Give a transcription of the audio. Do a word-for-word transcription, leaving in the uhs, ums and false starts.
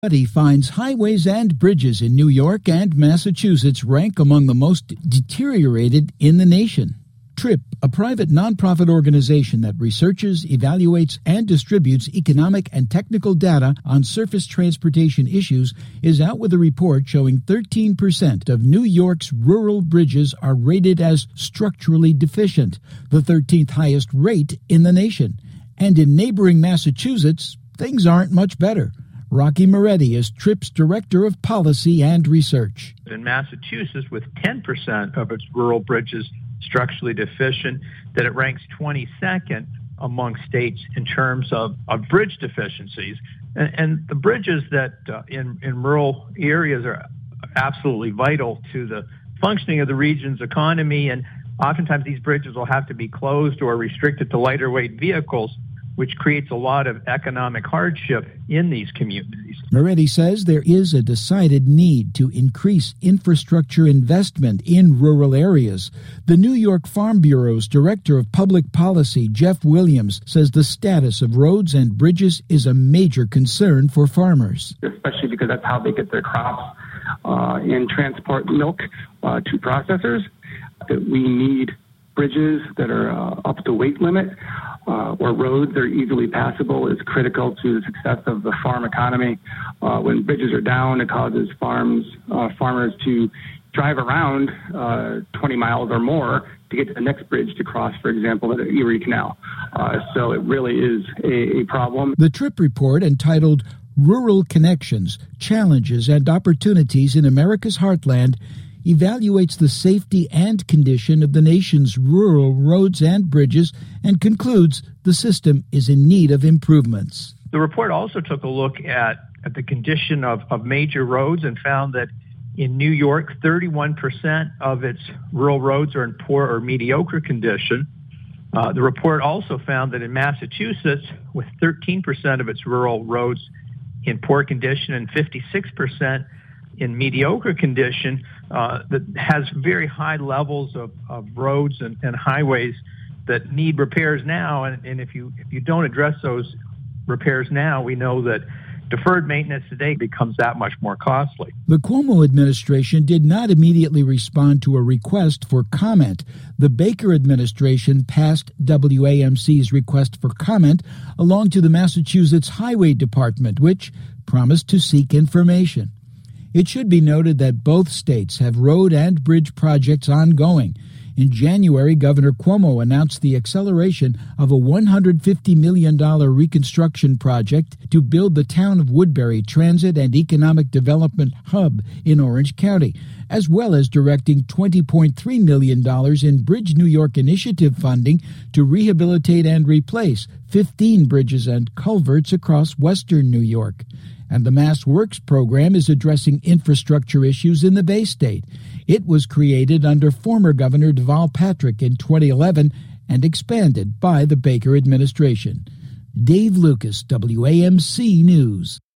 Study finds highways and bridges in New York and Massachusetts rank among the most deteriorated in the nation. TRIP, a private nonprofit organization that researches, evaluates, and distributes economic and technical data on surface transportation issues, is out with a report showing thirteen percent of New York's rural bridges are rated as structurally deficient, the thirteenth highest rate in the nation. And in neighboring Massachusetts, things aren't much better. Rocky Moretti is TRIP's Director of Policy and Research. In Massachusetts, with ten percent of its rural bridges structurally deficient, that it ranks twenty-second among states in terms of, of bridge deficiencies. And, and the bridges that uh, in, in rural areas are absolutely vital to the functioning of the region's economy, and oftentimes these bridges will have to be closed or restricted to lighter weight vehicles, which creates a lot of economic hardship in these communities. Moretti says there is a decided need to increase infrastructure investment in rural areas. The New York Farm Bureau's Director of Public Policy, Jeff Williams, says the status of roads and bridges is a major concern for farmers. Especially because that's how they get their crops uh, and transport milk uh, to processors. That we need bridges that are uh, up to weight limit, uh, or roads that are easily passable is critical to the success of the farm economy. Uh, when bridges are down, it causes farms uh, farmers to drive around uh, twenty miles or more to get to the next bridge to cross, for example, the Erie Canal. Uh, so it really is a, a problem. The TRIP report, entitled Rural Connections, Challenges and Opportunities in America's Heartland, evaluates the safety and condition of the nation's rural roads and bridges and concludes the system is in need of improvements. The report also took a look at, at the condition of, of major roads and found that in New York, thirty-one percent of its rural roads are in poor or mediocre condition. Uh, the report also found that in Massachusetts, with thirteen percent of its rural roads in poor condition and fifty-six percent in mediocre condition, uh, that has very high levels of, of roads and, and highways that need repairs now. And, and if you if you don't address those repairs now, we know that deferred maintenance today becomes that much more costly. The Cuomo administration did not immediately respond to a request for comment. The Baker administration passed W A M C's request for comment along to the Massachusetts Highway Department, which promised to seek information. It should be noted that both states have road and bridge projects ongoing. In January, Governor Cuomo announced the acceleration of a one hundred fifty million dollars reconstruction project to build the town of Woodbury Transit and Economic Development Hub in Orange County, as well as directing twenty point three million dollars in Bridge New York Initiative funding to rehabilitate and replace fifteen bridges and culverts across western New York. And the Mass Works program is addressing infrastructure issues in the Bay State. It was created under former Governor Deval Patrick in twenty eleven and expanded by the Baker administration. Dave Lucas, W A M C News.